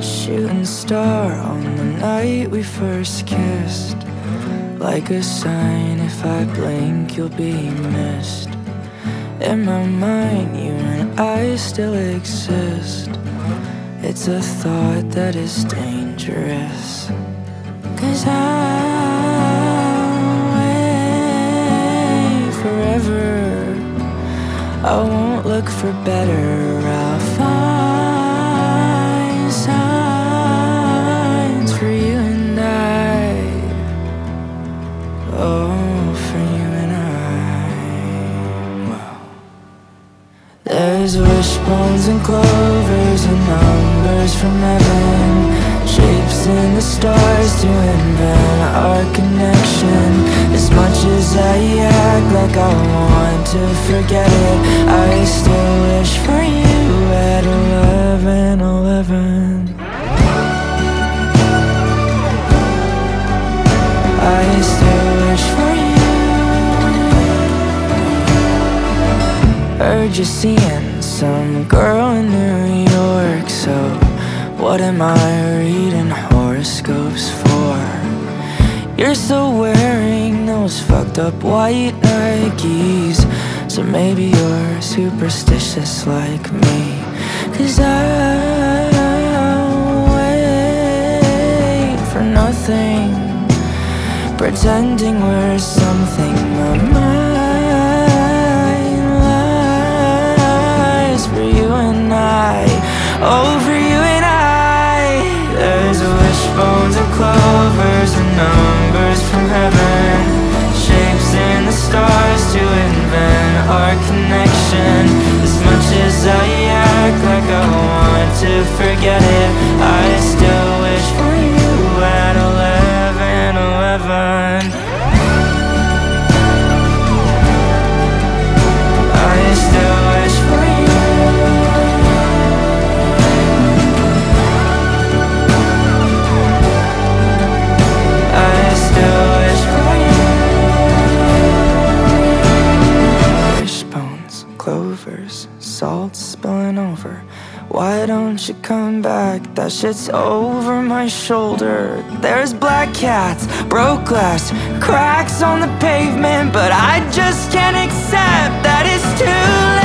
shooting star on the night we first kissed. Like a sign, if I blink, you'll be missed. In my mind, you and I still exist. It's a thought that is dangerous. 'Cause I'll wait forever. I won't look for better. I'll find signs for you and I. Oh, for you and I. Wow. There's wishbones and clovers and numbers from heaven, shapes in the stars to invent our connection. As much as I act like I want to forget it, I still wish for you at 11:11. I still wish for you. Heard you seeing some girl in New York, so what am I reading horoscopes for? You're still wearing those fucked up white Nikes, so maybe you're superstitious like me. 'Cause I'll wait for nothing, pretending we're something my mind lies for you and I. Oh, for you and I. There's wishbones and clovers and numbers from heaven, shapes in the stars to invent our connection. As much as I act like I want to forget it, I still wish for you at 11:11. I still wish for you. I still wish for you. Wishbones, clovers, salt spilling over. Why don't you come back? That shit's over my shoulder. There's black cats, broke glass, cracks on the pavement, but I just can't accept that it's too late.